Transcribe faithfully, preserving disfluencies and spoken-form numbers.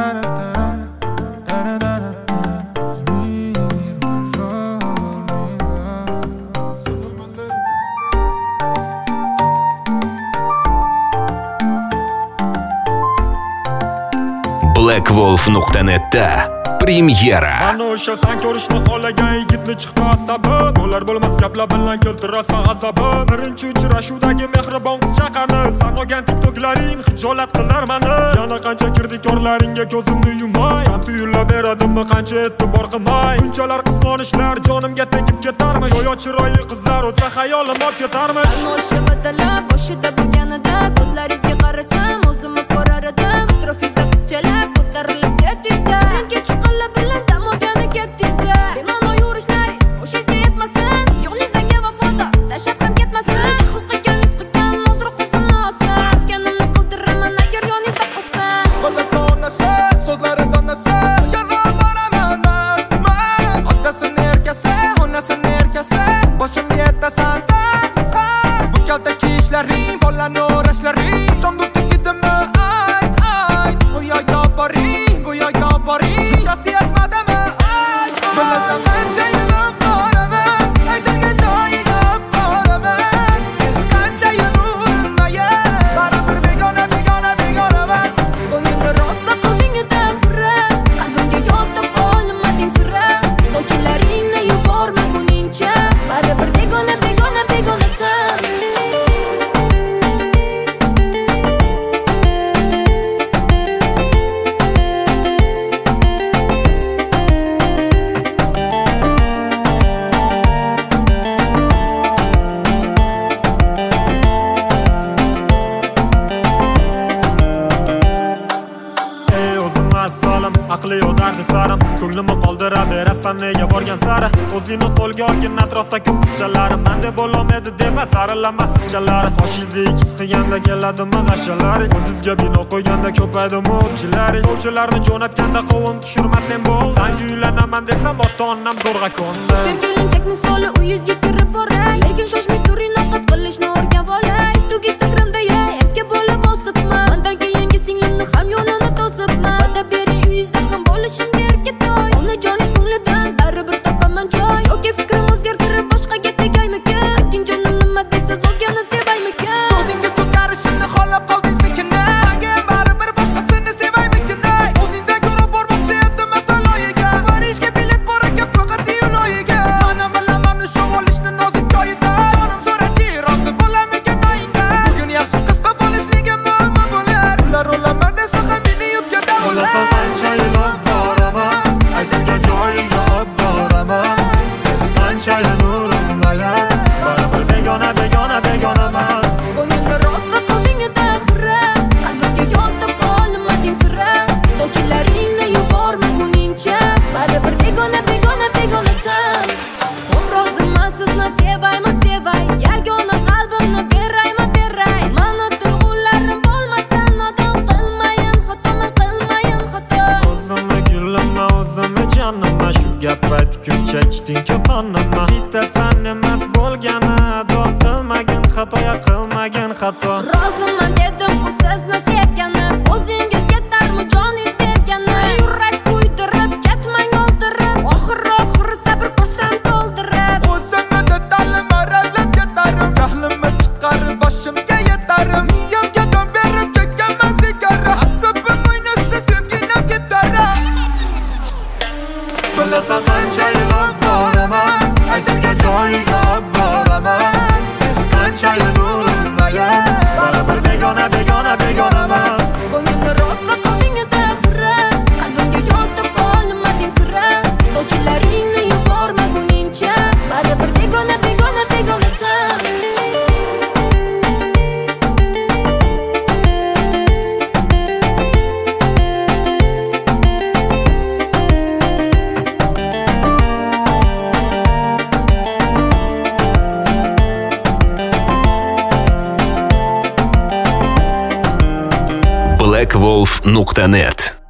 black wolf nuqta netda premyera. Mana o'sha san ko'rishni xohlagan yigitni chiqdi asabi. Bo'lar bo'lmas gaplar bilan keltirasan g'azabi. Birinchi uchrashuvdagi mehribon qizchaqani san olgan tiktoklaring hijolat qilar mani. Yana qancha kirdikorlaringga ko'zimni yumay, ham tuyulaveradimmi qancha e'tibor qilmay. Bunchalar qizg'onishlar jonimga tegib ketarmi? Go'yo chiroyli qizlar o'tsa xayolim olib ketarmi? Ana o'sha vadalar boshida bo'lganida ko'zlaringizga qarasam o'zimni ko'rar edim. Atrofingizda qizchalar ko'tarilib ketdingizda. Birinchi chiqilla bilan dam olgani ketdingizda. Bemalol yurishlaring o'shanga yetmasin. Yo'qingizga vafodor tashlab ham ketmasin. Jahl qilgan qilgan hozir qo'zimni olsin. Aytganimni qildiraman agar yoningizda qolsam. Bolasi onasi so'zlari donasi yana boraman man. Otasini erkasi onasini erkasi boshimga yetasan sen sen. Bu kaldagi ishlaring bolani o'rashlaring qachondir tegdimi ayt ayt. Bu yoqqa boring bu yoqqa boring shosiyat madami ayt. Bilasan qancha yillar boraman aytilgan joyiga boraman. Qancha yillar mayin baribir begona begona begonaman. Ko'ngilni rosa qildingda xira, qalbimga yotib olmading sira. Sovchilaringni yubormaguningcha baribir begona begona begonasan. Ey o'zim assolim, aqli yo'q dardi sarim. Ko'nglimni qoldiraversan nega borgan sari. O'zingni qo'lga olgin atrofda ko'p qizchalar. Menda bo'lolmaydi dema sarilamas qizchalar. Qoshingizni ikki qilganda keladimi g'ashalaring. O'zingizga bino qo'yganda ko'paydimi o'pchilaring. O'pchilarni jo'natganda qovun tushirmasen bo'l. Senga uylanaman desam ota-onam zo'rg'a ko'nsa. Bir kelinchak misoli uyingizga kirib boray. Lekin shoshmay turing ovqat qilishni o'rgan olay. Tugi Instagramda ya erkak bo'lib bosibman. Bundan keyingi singlimni ham yo'lini to'sibman. Va'da bering uyingizda ham bo'lishimga erkatoy. Onajoningiz ko'nglidan baribir topaman joy. Yoki fikrim o'zgartirib boshqaga tegaymikan. Ayting jonim nima deysiz o'zgani sevaymikan. O'zingiz ko'tarishimni xohlab qoldingizmikin? Menga baribir boshqasini sevaymikin? O'zingda ko'rib bormoqchi edim masaloyiga. Parijga bilet bor ekan faqat yo'loyiga. Mana bilaman shu olishni nozik joyida. Jonim so'rachi rozi bo'lamikan oyingda. Bugun yaxshi qiz topolishligim muammo bo'lar. Ular olaman desa ham meni yubga Bo'lasan qancha yillar boraman, aytilgan joyiga olib boraman. Qancha nurim baland, baribir begona begona begonaman. Ko'ngilni rosa qildingda xira, qalbimga yotib olmading sira. Sovchilaringni yubormaguningcha baribir begona begona begonasan. Obro'zimman sizni sevayman sevay, yagona qalbimni berayman beray. Mana tuyg'ularim bo'lmasdan nodon qilmayin xatoman qilmayin xato. O'zimni gullama, o'zimni jonima, shu gap aytguncha ichding qonima. Bittasan emas bo'lgani, ado qilmagin xatoya qilmagin xato. Roziman dedim bu sizni sevgani, ko'zingiz yetarmi joningiz bergani. Yurak kuydirib ketmang oldirib, oxir oxiri sabr qilsam to'ldirib. O'zimda ta'lim arazlab ketarim. Jahlimni chiqarib boshimga yetarim. Miyamga dam berib chekaman sigara. Asabim o'ynasa sevginam ketarim. Bilasan qancha yillar boraman, aytilgan joyiga olib boraman. Qancha nurim baland, baribir begona begona begonaman. Ko'ngilni rosa qildingda xira, qalbimga yotib olmading sira. Sovchilaringni yubormaguningcha baribir begona begona begonasan. black wolf nuqta net